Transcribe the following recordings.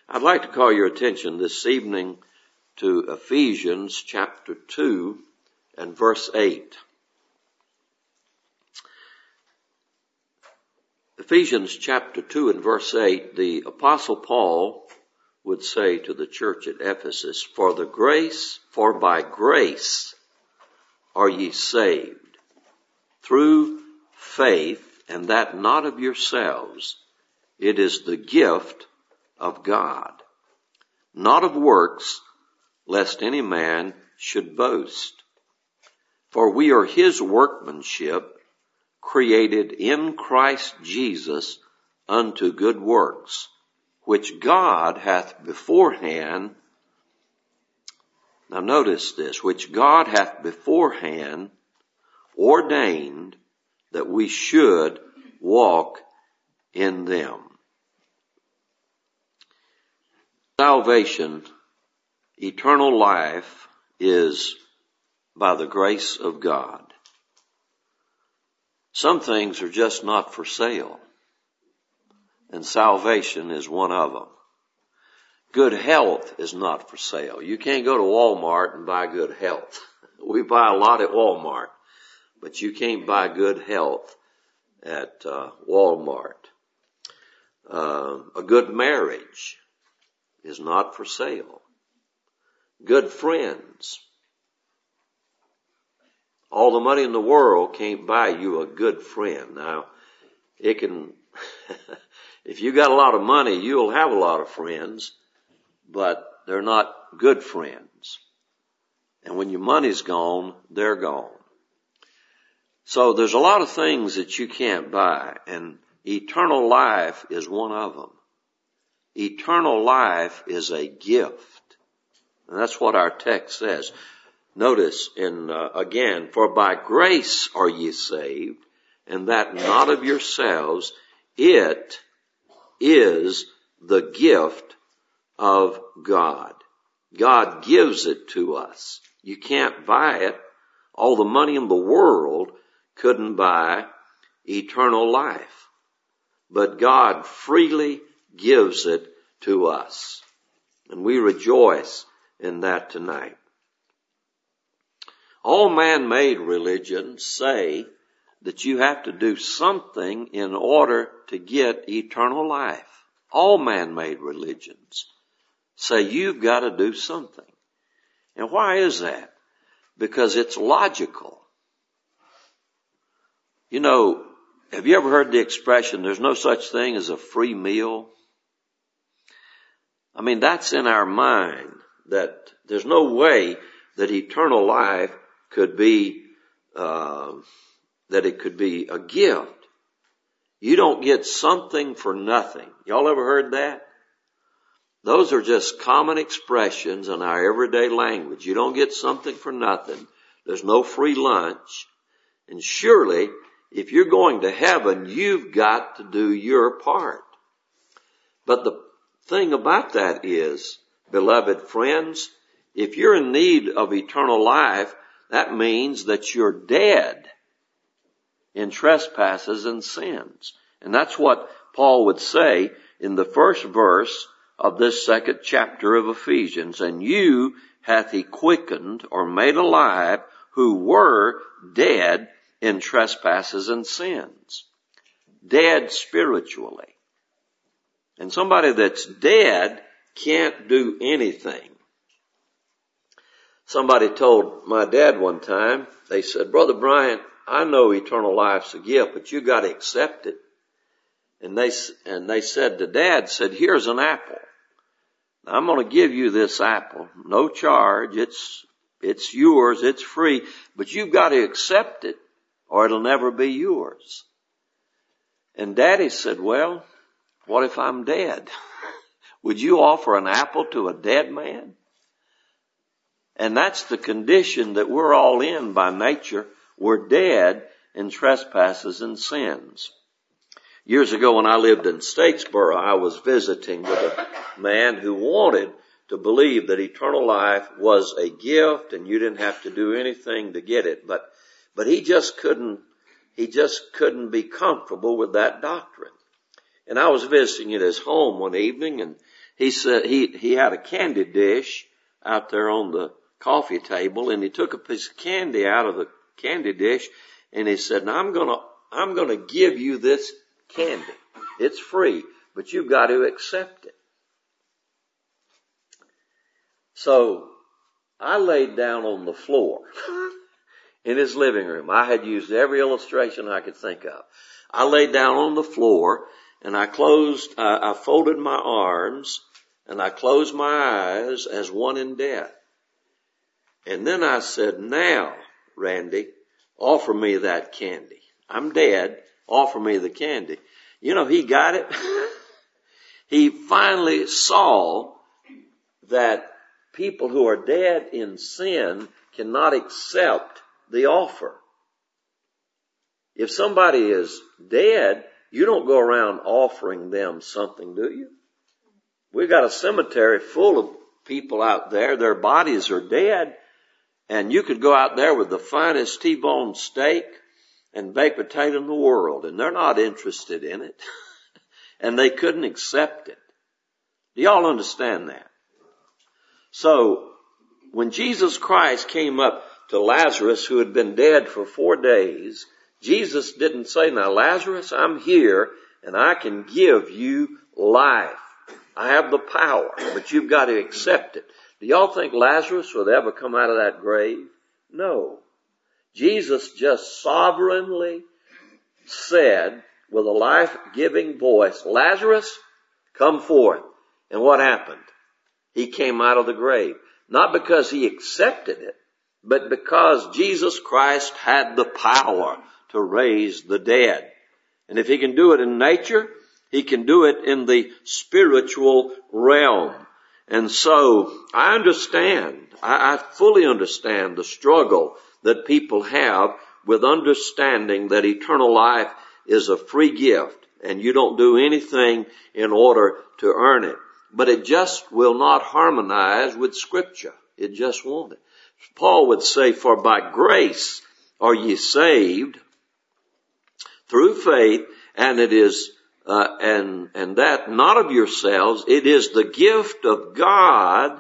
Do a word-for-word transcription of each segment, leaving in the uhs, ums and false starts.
I'd like to call your attention this evening to Ephesians chapter two and verse eight. Ephesians chapter two and verse eight, the Apostle Paul would say to the church at Ephesus, For the grace, for by grace are ye saved, through faith, and that not of yourselves. It is the gift of God, not of works, lest any man should boast. For we are his workmanship, created in Christ Jesus unto good works, which God hath beforehand, now notice this, which God hath beforehand ordained that we should walk in them. Salvation, eternal life, is by the grace of God. Some things are just not for sale, and salvation is one of them. Good health is not for sale. You can't go to Walmart and buy good health. We buy a lot at Walmart, but you can't buy good health at uh, Walmart. Uh, a good marriage is not for sale. Good friends. All the money in the world can't buy you a good friend. Now, it can, if you got a lot of money, you'll have a lot of friends, but they're not good friends. And when your money's gone, they're gone. So there's a lot of things that you can't buy, and eternal life is one of them. Eternal life is a gift. And that's what our text says. Notice in, uh, again, for by grace are ye saved, and that not of yourselves, it is the gift of God. God gives it to us. You can't buy it. All the money in the world couldn't buy eternal life. But God freely gives it to us. And we rejoice in that tonight. All man-made religions say that you have to do something in order to get eternal life. All man-made religions say you've got to do something. And why is that? Because it's logical. You know, have you ever heard the expression, there's no such thing as a free meal? I mean, that's in our mind, that there's no way that eternal life could be, uh, that it could be a gift. You don't get something for nothing. Y'all ever heard that? Those are just common expressions in our everyday language. You don't get something for nothing. There's no free lunch. And surely, if you're going to heaven, you've got to do your part. But the thing about that is, beloved friends, if you're in need of eternal life, that means that you're dead in trespasses and sins. And that's what Paul would say in the first verse of this second chapter of Ephesians. And you hath he quickened or made alive who were dead in trespasses and sins. Dead spiritually. And somebody that's dead can't do anything. Somebody told my dad one time, they said, Brother Bryant, I know eternal life's a gift, but you got to accept it. And they, and they said to Dad, said, here's an apple. Now, I'm going to give you this apple. No charge. It's, it's yours. It's free. But you've got to accept it or it'll never be yours. And Daddy said, well, what if I'm dead? Would you offer an apple to a dead man? And that's the condition that we're all in by nature. We're dead in trespasses and sins. Years ago when I lived in Statesboro, I was visiting with a man who wanted to believe that eternal life was a gift and you didn't have to do anything to get it. But, but he just couldn't, he just couldn't be comfortable with that doctrine. And I was visiting at his home one evening, and, he said he, he had a candy dish out there on the coffee table, and he took a piece of candy out of the candy dish, and he said, now I'm gonna, I'm gonna give you this candy. It's free, but you've got to accept it. So I laid down on the floor in his living room. I had used every illustration I could think of. I laid down on the floor, and I closed, uh, I folded my arms, and I closed my eyes as one in death. And then I said, now, Randy, offer me that candy. I'm dead. Offer me the candy. You know, he got it. He finally saw that people who are dead in sin cannot accept the offer. If somebody is dead, you don't go around offering them something, do you? We've got a cemetery full of people out there. Their bodies are dead. And you could go out there with the finest T-bone steak and baked potato in the world, and they're not interested in it. And they couldn't accept it. Do y'all understand that? So, when Jesus Christ came up to Lazarus, who had been dead for four days, Jesus didn't say, now Lazarus, I'm here, and I can give you life. I have the power, but you've got to accept it. Do y'all think Lazarus would ever come out of that grave? No. Jesus just sovereignly said with a life-giving voice, Lazarus, come forth. And what happened? He came out of the grave. Not because he accepted it, but because Jesus Christ had the power to raise the dead. And if he can do it in nature, he can do it in the spiritual realm. And so I understand, I, I fully understand the struggle that people have with understanding that eternal life is a free gift and you don't do anything in order to earn it. But it just will not harmonize with Scripture. It just won't. Paul would say, for by grace are ye saved through faith, and it is Uh, and, and that not of yourselves, it is the gift of God,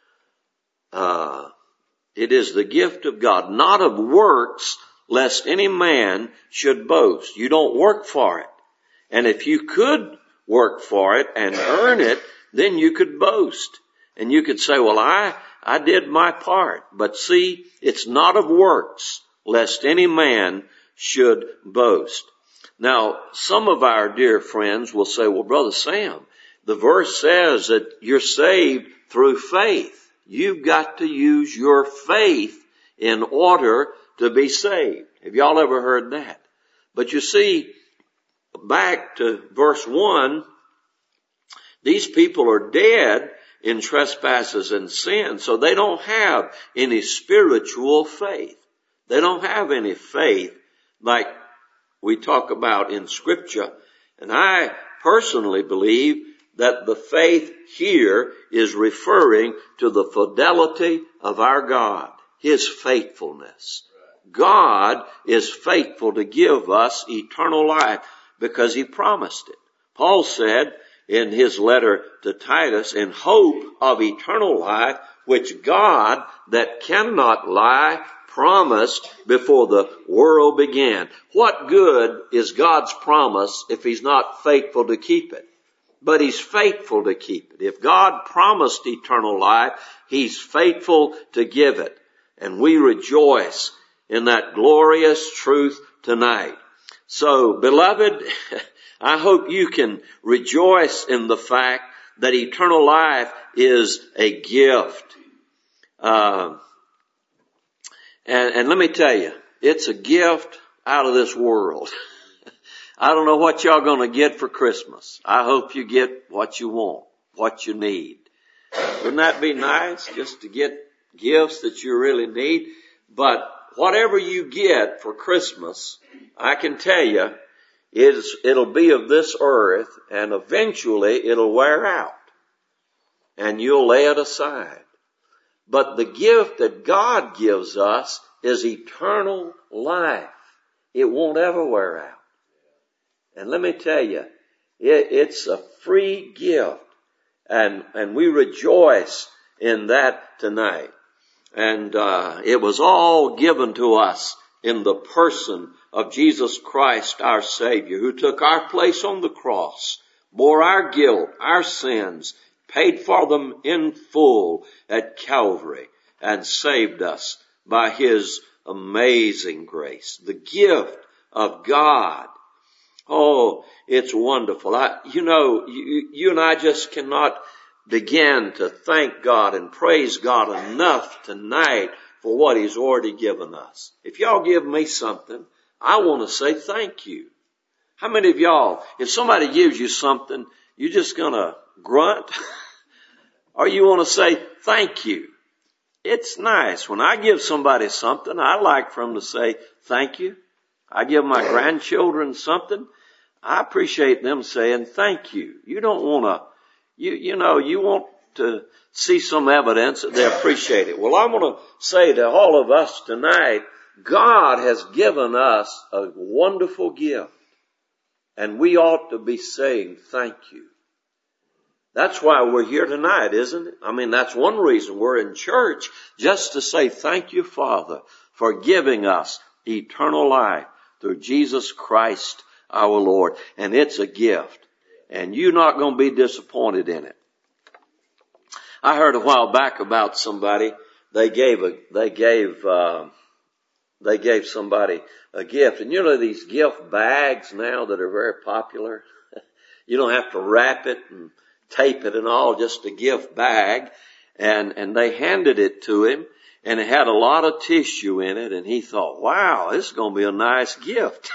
uh, it is the gift of God, not of works, lest any man should boast. You don't work for it. And if you could work for it and earn it, then you could boast. And you could say, well, I, I did my part. But see, it's not of works, lest any man should boast. Now, some of our dear friends will say, well, Brother Sam, the verse says that you're saved through faith. You've got to use your faith in order to be saved. Have y'all ever heard that? But you see, back to verse one, these people are dead in trespasses and sin, so they don't have any spiritual faith. They don't have any faith like we talk about in Scripture. And I personally believe that the faith here is referring to the fidelity of our God, His faithfulness. God is faithful to give us eternal life because He promised it. Paul said in his letter to Titus, in hope of eternal life, which God that cannot lie promised before the world began. What good is God's promise if He's not faithful to keep it? But He's faithful to keep it. If God promised eternal life, He's faithful to give it. And we rejoice in that glorious truth tonight. So, beloved, I hope you can rejoice in the fact that eternal life is a gift. Uh, And, and let me tell you, it's a gift out of this world. I don't know what y'all gonna get for Christmas. I hope you get what you want, what you need. Wouldn't that be nice, just to get gifts that you really need? But whatever you get for Christmas, I can tell you, it's, it'll be of this earth, and eventually it'll wear out. And you'll lay it aside. But the gift that God gives us is eternal life. It won't ever wear out. And let me tell you, it, it's a free gift. And, and we rejoice in that tonight. And, uh, it was all given to us in the person of Jesus Christ, our Savior, who took our place on the cross, bore our guilt, our sins, paid for them in full at Calvary, and saved us by His amazing grace. The gift of God. Oh, it's wonderful. I, you know, you, you and I just cannot begin to thank God and praise God enough tonight for what He's already given us. If y'all give me something, I want to say thank you. How many of y'all, if somebody gives you something, you're just going to grunt? Or you want to say thank you? It's nice. When I give somebody something, I like for them to say thank you. I give my grandchildren something, I appreciate them saying thank you. You don't want to, you, you know, you want to see some evidence that they appreciate it. Well, I want to say to all of us tonight, God has given us a wonderful gift, and we ought to be saying thank you. That's why we're here tonight, isn't it? I mean, that's one reason we're in church, just to say thank you, Father, for giving us eternal life through Jesus Christ our Lord. And it's a gift, and you're not going to be disappointed in it. I heard a while back about somebody, they gave a, they gave, uh, they gave somebody a gift. And you know these gift bags now that are very popular? You don't have to wrap it and tape it and all, just a gift bag. And, and they handed it to him, and it had a lot of tissue in it, and he thought, wow, this is going to be a nice gift.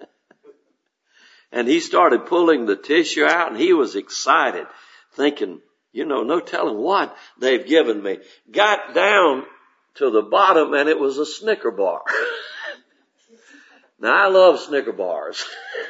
And he started pulling the tissue out, and he was excited, thinking, you know, no telling what they've given me. Got down to the bottom, and it was a Snicker bar. Now, I love Snicker bars.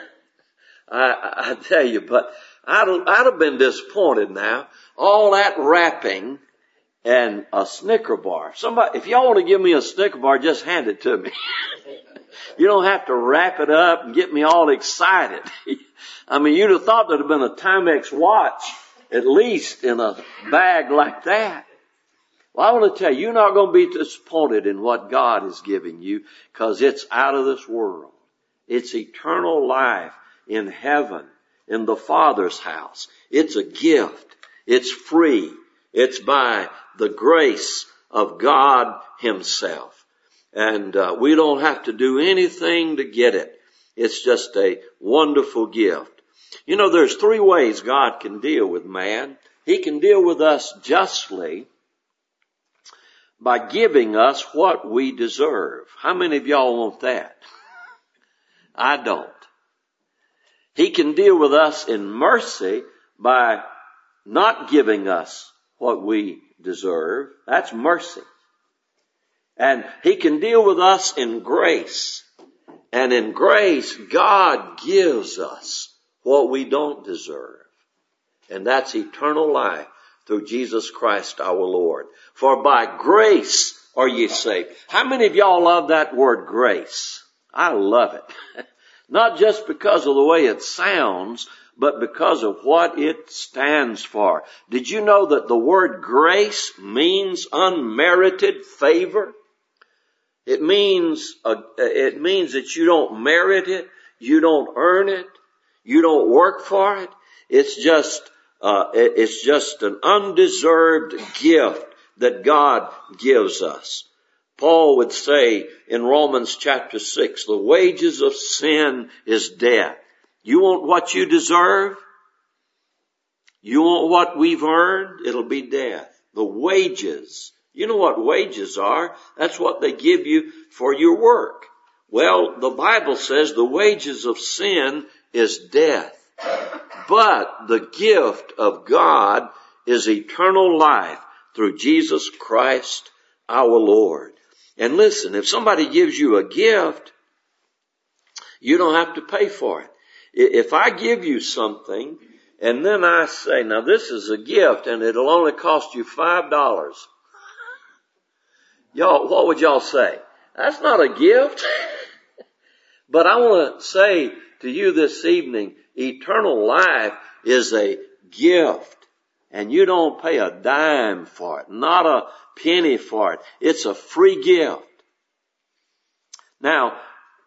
I, I tell you, but I'd, I'd have been disappointed now. All that wrapping and a Snicker bar. Somebody, if y'all want to give me a Snicker bar, just hand it to me. You don't have to wrap it up and get me all excited. I mean, you'd have thought there'd have been a Timex watch, at least, in a bag like that. Well, I want to tell you, you're not going to be disappointed in what God is giving you, because it's out of this world. It's eternal life in heaven, in the Father's house. It's a gift. It's free. It's by the grace of God Himself. And uh, we don't have to do anything to get it. It's just a wonderful gift. You know, there's three ways God can deal with man. He can deal with us justly by giving us what we deserve. How many of y'all want that? I don't. He can deal with us in mercy by not giving us what we deserve. That's mercy. And He can deal with us in grace. And in grace, God gives us what we don't deserve. And that's eternal life through Jesus Christ our Lord. For by grace are ye saved. How many of y'all love that word grace? I love it. Not just because of the way it sounds, but because of what it stands for. Did you know that the word grace means unmerited favor? It means, uh, it means that you don't merit it, you don't earn it, you don't work for it. It's just, uh, it's just an undeserved gift that God gives us. Paul would say in Romans chapter six, the wages of sin is death. You want what you deserve? You want what we've earned? It'll be death. The wages. You know what wages are? That's what they give you for your work. Well, the Bible says the wages of sin is death. But the gift of God is eternal life through Jesus Christ our Lord. And listen, if somebody gives you a gift, you don't have to pay for it. If I give you something and then I say, now this is a gift and it'll only cost you five dollars. Y'all, what would y'all say? That's not a gift. But I want to say to you this evening, eternal life is a gift. and you don't pay a dime for it, not a penny for it. It's a free gift. Now,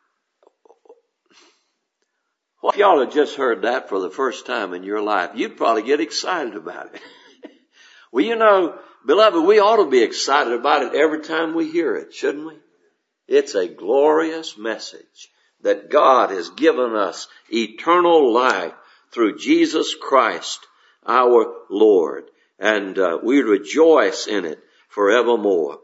what if y'all had just heard that for the first time in your life? You'd probably get excited about it. Well, you know, beloved, we ought to be excited about it every time we hear it, shouldn't we? It's a glorious message that God has given us eternal life through Jesus Christ, our Lord. And uh, we rejoice in it forevermore.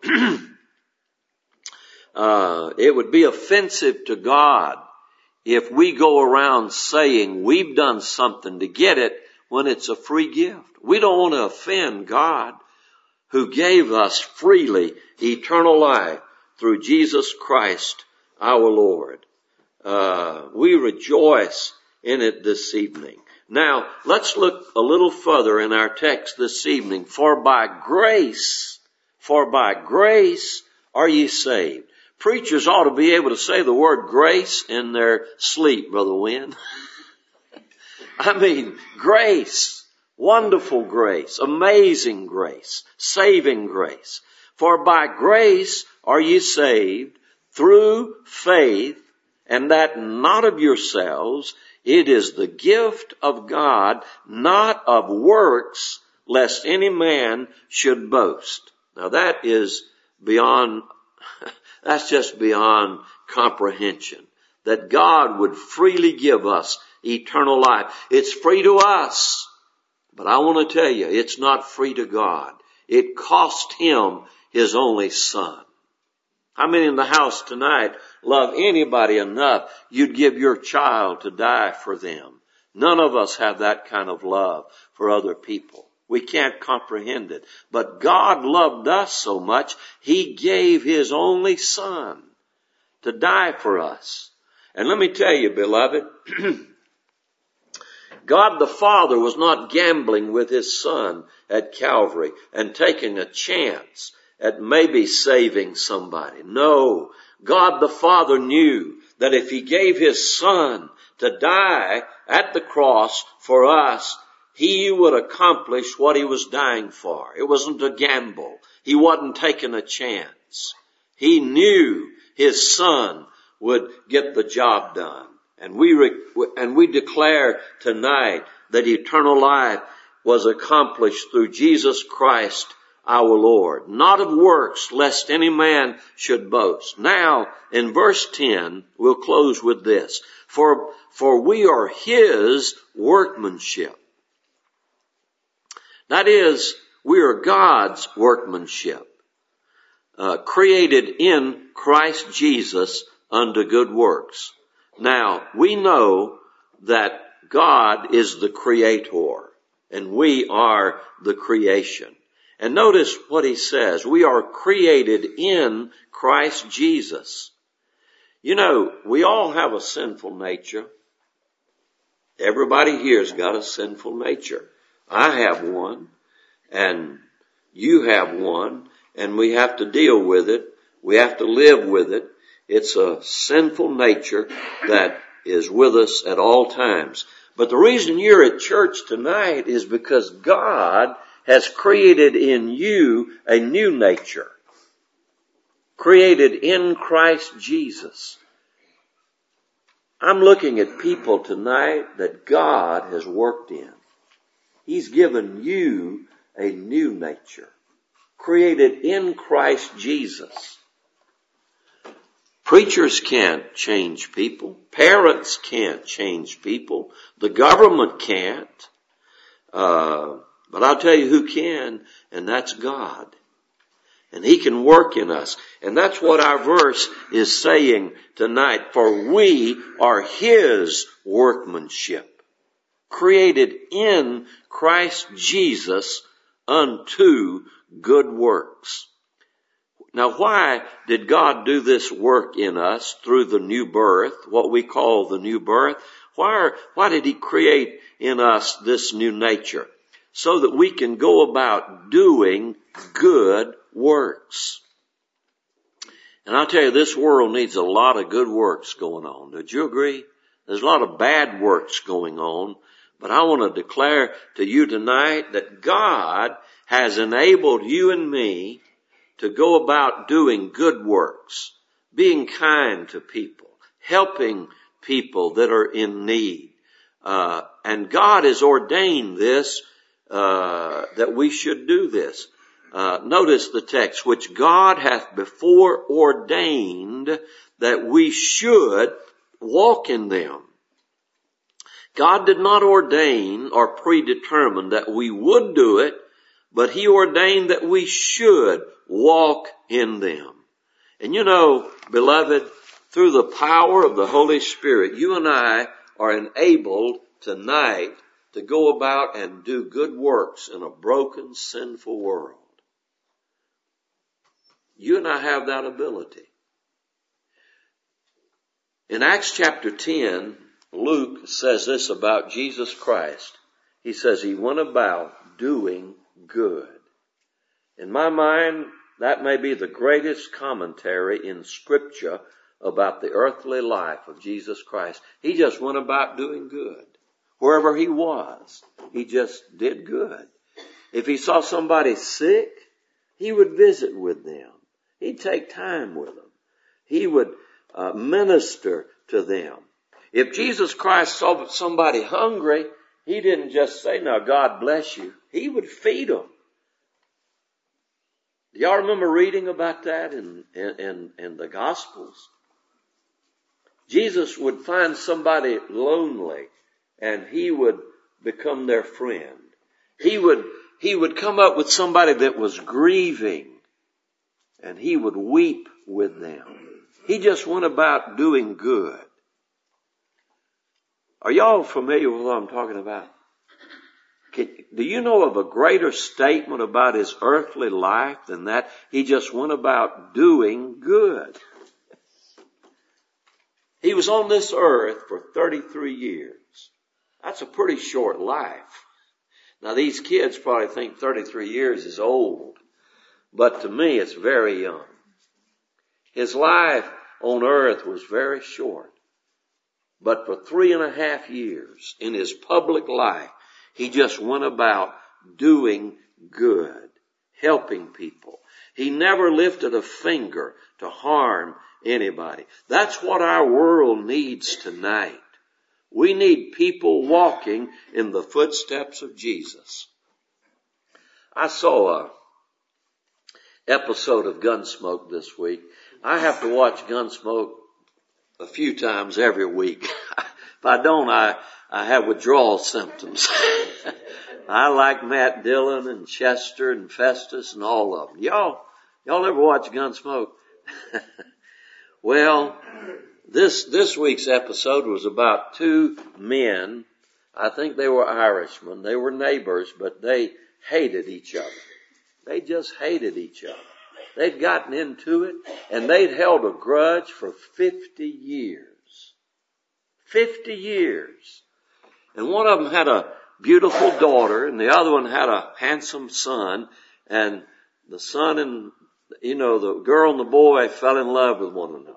uh, it would be offensive to God if we go around saying we've done something to get it when it's a free gift. We don't want to offend God, who gave us freely eternal life through Jesus Christ our Lord. Uh, we rejoice in it this evening. Now, let's look a little further in our text this evening. For by grace, for by grace are ye saved. Preachers ought to be able to say the word grace in their sleep, Brother Wynn. I mean, grace. Wonderful grace, amazing grace, saving grace. For by grace are ye saved through faith, and that not of yourselves. It is the gift of God, not of works, lest any man should boast. Now that is beyond, that's just beyond comprehension. That God would freely give us eternal life. It's free to us. But I want to tell you, it's not free to God. It cost Him His only Son. How many in the house tonight love anybody enough you'd give your child to die for them? None of us have that kind of love for other people. We can't comprehend it. But God loved us so much, He gave His only Son to die for us. And let me tell you, beloved, God the Father was not gambling with His Son at Calvary and taking a chance at maybe saving somebody. No, God the Father knew that if He gave His Son to die at the cross for us, He would accomplish what He was dying for. It wasn't a gamble. He wasn't taking a chance. He knew His Son would get the job done. And we, re- and we declare tonight that eternal life was accomplished through Jesus Christ our Lord, not of works, lest any man should boast. Now, in verse ten, we'll close with this. For, for we are His workmanship. That is, we are God's workmanship, uh, created in Christ Jesus unto good works. Now, we know that God is the creator, and we are the creation. And notice what he says. We are created in Christ Jesus. You know, we all have a sinful nature. Everybody here's got a sinful nature. I have one, and you have one, and we have to deal with it. We have to live with it. It's a sinful nature that is with us at all times. But the reason you're at church tonight is because God has created in you a new nature. Created in Christ Jesus. I'm looking at people tonight that God has worked in. He's given you a new nature. Created in Christ Jesus. Preachers can't change people. Parents can't change people. The government can't. Uh, but I'll tell you who can, and that's God. And He can work in us. And that's what our verse is saying tonight. For we are His workmanship, created in Christ Jesus unto good works. Now, why did God do this work in us through the new birth, what we call the new birth? Why, are, why did He create in us this new nature? So that we can go about doing good works. And I'll tell you, this world needs a lot of good works going on. Would you agree? There's a lot of bad works going on, But I want to declare to you tonight that God has enabled you and me to go about doing good works, being kind to people, helping people that are in need. Uh, and God has ordained this, uh, that we should do this. Uh, notice the text, which God hath before ordained that we should walk in them. God did not ordain or predetermine that we would do it, but He ordained that we should walk in them. And you know, beloved, through the power of the Holy Spirit, you and I are enabled tonight to go about and do good works in a broken, sinful world. You and I have that ability. In Acts chapter ten, Luke says this about Jesus Christ. He says He went about doing good. In my mind, that may be the greatest commentary in Scripture about the earthly life of Jesus Christ. He just went about doing good. Wherever He was, He just did good. If He saw somebody sick, He would visit with them. He'd take time with them. He would uh, minister to them. If Jesus Christ saw somebody hungry, He didn't just say, now God bless you. He would feed them. Do y'all remember reading about that in, in, in the Gospels? Jesus would find somebody lonely and He would become their friend. He would, he would come up with somebody that was grieving and He would weep with them. He just went about doing good. Are y'all familiar with what I'm talking about? Can, do you know of a greater statement about His earthly life than that? He just went about doing good. He was on this earth for thirty-three years. That's a pretty short life. Now these kids probably think thirty-three years is old, but to me it's very young. His life on earth was very short. But for three and a half years in His public life, He just went about doing good, helping people. He never lifted a finger to harm anybody. That's what our world needs tonight. We need people walking in the footsteps of Jesus. I saw a episode of Gunsmoke this week. I have to watch Gunsmoke a few times every week. If I don't, I, I have withdrawal symptoms. I like Matt Dillon and Chester and Festus and all of them. Y'all, y'all ever watch Gunsmoke? Well, this, this week's episode was about two men. I think they were Irishmen. They were neighbors, but they hated each other. They just hated each other. They'd gotten into it and they'd held a grudge for fifty years. Fifty years. And one of them had a beautiful daughter and the other one had a handsome son, and the son and, you know, the girl and the boy fell in love with one another.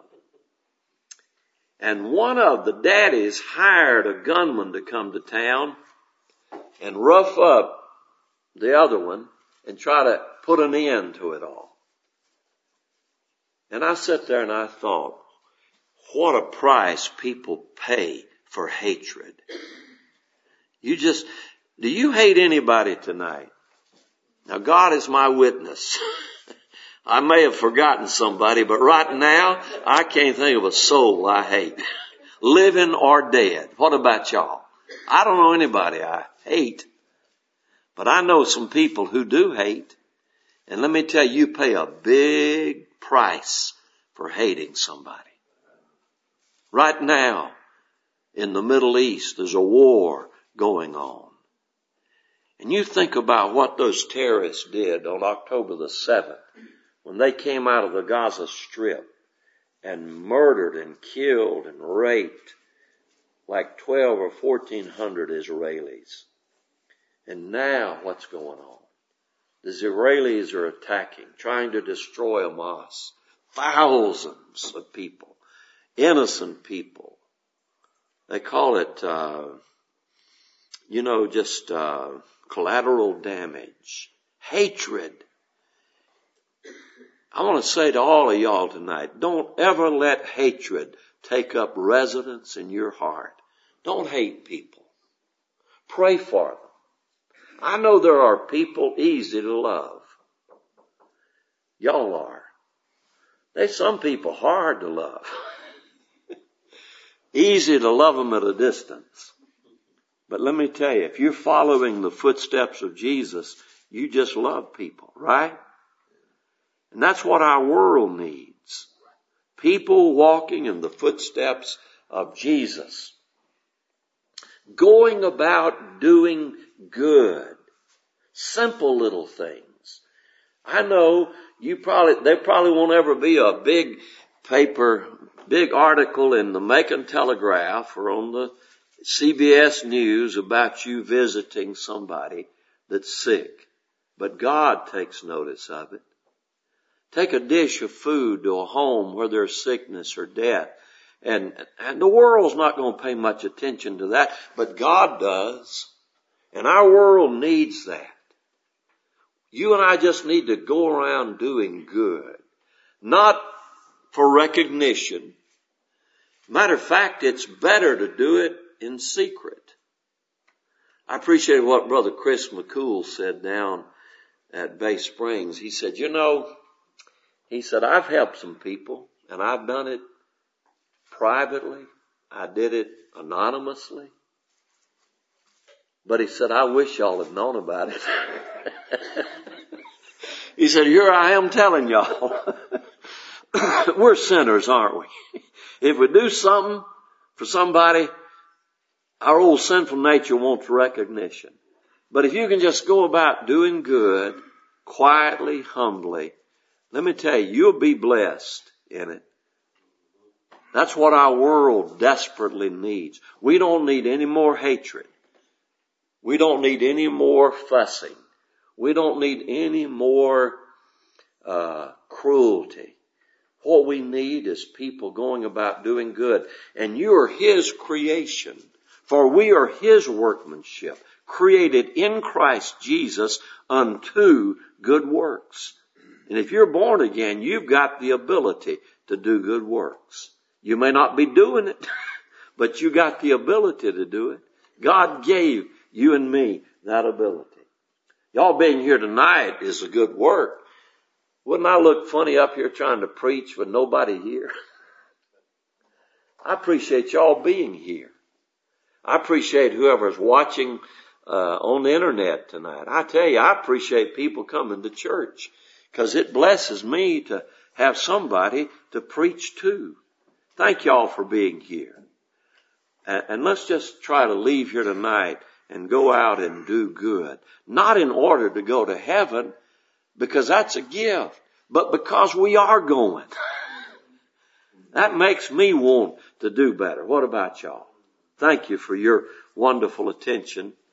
And one of the daddies hired a gunman to come to town and rough up the other one and try to put an end to it all. And I sat there and I thought, what a price people pay for hatred. You just, do you hate anybody tonight? Now God is my witness. I may have forgotten somebody, but right now I can't think of a soul I hate. Living or dead. What about y'all? I don't know anybody I hate, but I know some people who do hate. And let me tell you, you pay a big price for hating somebody. Right now, in the Middle East, there's a war going on. And you think about what those terrorists did on October the seventh, when they came out of the Gaza Strip and murdered and killed and raped like twelve or fourteen hundred Israelis. And now what's going on? The Israelis are attacking, trying to destroy a mosque. Thousands of people, innocent people. They call it uh, you know, just uh, collateral damage, hatred. I want to say to all of y'all tonight, don't ever let hatred take up residence in your heart. Don't hate people. Pray for them. I know there are people easy to love. Y'all are. There's some people hard to love. Easy to love them at a distance. But let me tell you, if you're following the footsteps of Jesus, you just love people, right? And that's what our world needs. People walking in the footsteps of Jesus. Going about doing good. Simple little things. I know you probably, there probably won't ever be a big paper, big article in the Macon Telegraph or on the C B S News about you visiting somebody that's sick. But God takes notice of it. Take a dish of food to a home where there's sickness or death. And, and the world's not going to pay much attention to that, but God does. And our world needs that. You and I just need to go around doing good. Not for recognition. Matter of fact, it's better to do it in secret. I appreciate what Brother Chris McCool said down at Bay Springs. He said, you know, he said, I've helped some people, and I've done it privately. I did it anonymously. But he said, I wish y'all had known about it. He said, here I am telling y'all. We're sinners, aren't we? If we do something for somebody, our old sinful nature wants recognition. But if you can just go about doing good, quietly, humbly, let me tell you, you'll be blessed in it. That's what our world desperately needs. We don't need any more hatred. We don't need any more fussing. We don't need any more uh cruelty. What we need is people going about doing good. And you are His creation. For we are His workmanship, created in Christ Jesus unto good works. And if you're born again, you've got the ability to do good works. You may not be doing it, but you got the ability to do it. God gave you and me that ability. Y'all being here tonight is a good work. Wouldn't I look funny up here trying to preach with nobody here? I appreciate y'all being here. I appreciate whoever's watching uh, on the internet tonight. I tell you, I appreciate people coming to church because it blesses me to have somebody to preach to. Thank y'all for being here. And, and let's just try to leave here tonight and go out and do good. Not in order to go to heaven, because that's a gift, but because we are going. That makes me want to do better. What about y'all? Thank you for your wonderful attention.